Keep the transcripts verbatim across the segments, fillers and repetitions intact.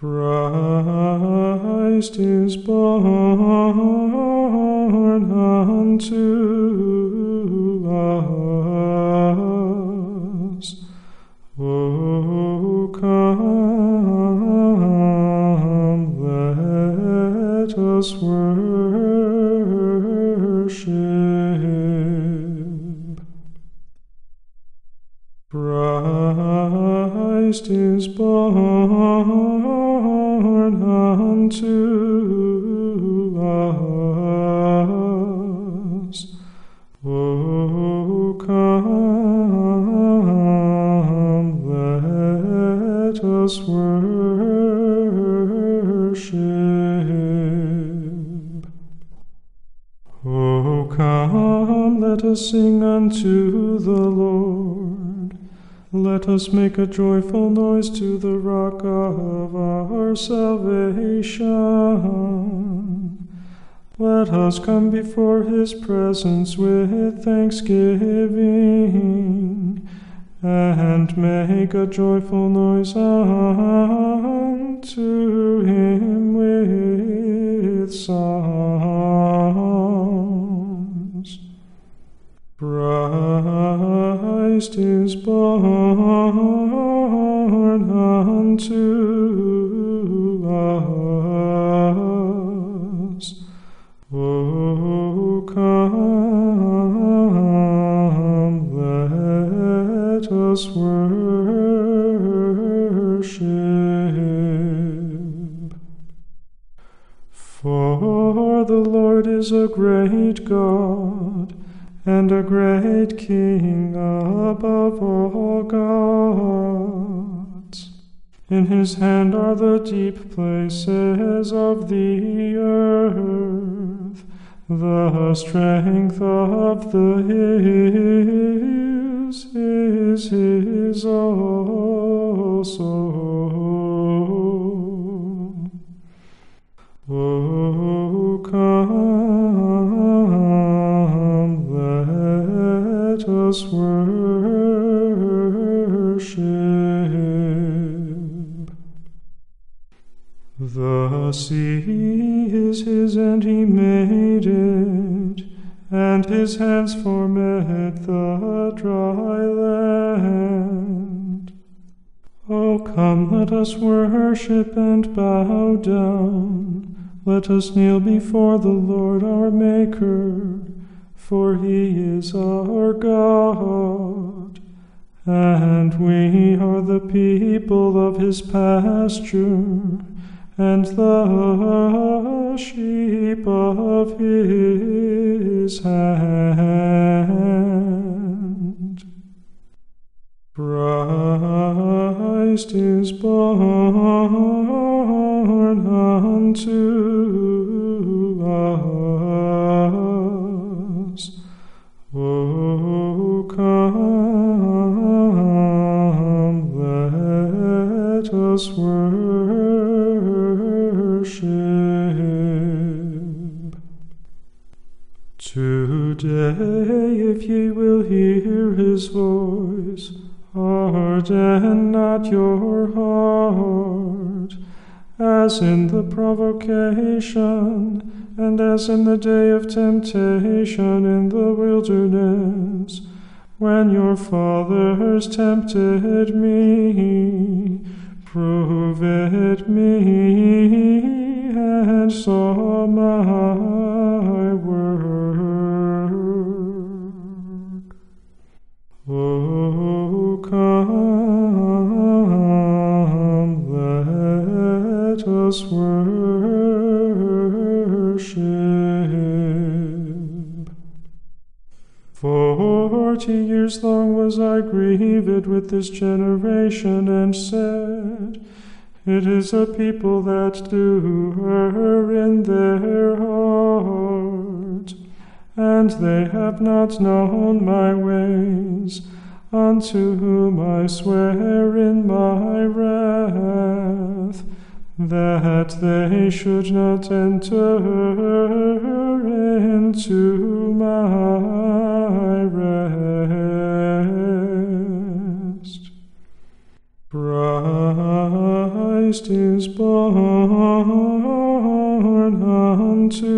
Christ is born unto us. O come, let us worship. Christ is born unto us. O come, let us worship. O come, let us sing unto the Lord. Let us make a joyful noise to the rock of our salvation. Let us come before his presence with thanksgiving, and make a joyful noise unto him with psalms. Christ is born unto us. O come, let us worship. For the Lord is a great God, and a great King above all gods. In his hand are the deep places of the earth. The strength of the hills is his also. O come, let us worship. The sea is his, and he made it, and his hands formed the dry land. O come, let us worship and bow down. Let us kneel before the Lord our Maker, for he is our God, and we are the people of his pasture, and the sheep of his hand. Christ is born unto us. O come, let us worship. Today, if ye will hear his voice, harden not your heart, as in the provocation, and as in the day of temptation in the wilderness, when your fathers tempted me, proved me, and saw my work. O come, let us worship. Forty years long was I grieved with this generation, and said, it is a people that do err in their heart, and they have not known my ways, unto whom I swear in my wrath, that they should not enter into my rest. Christ Christ is born unto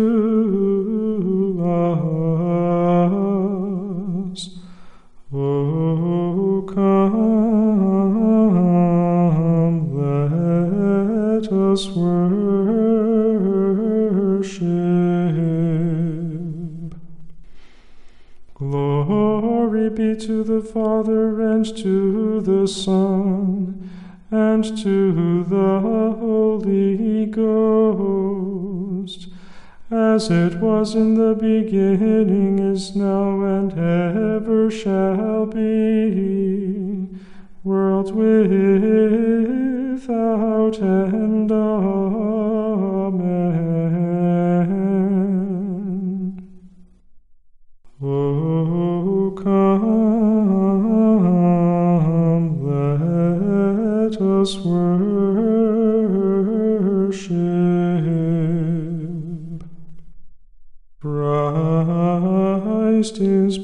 us. O come, let us worship. Glory be to the Father, and to the Son, and to the Holy Ghost, as it was in the beginning, is now, and ever shall be, world without end. Amen. O come, let us worship. Christ is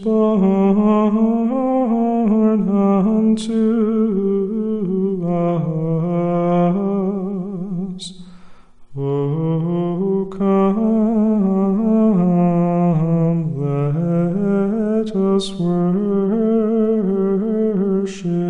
born unto us. O come, let us worship.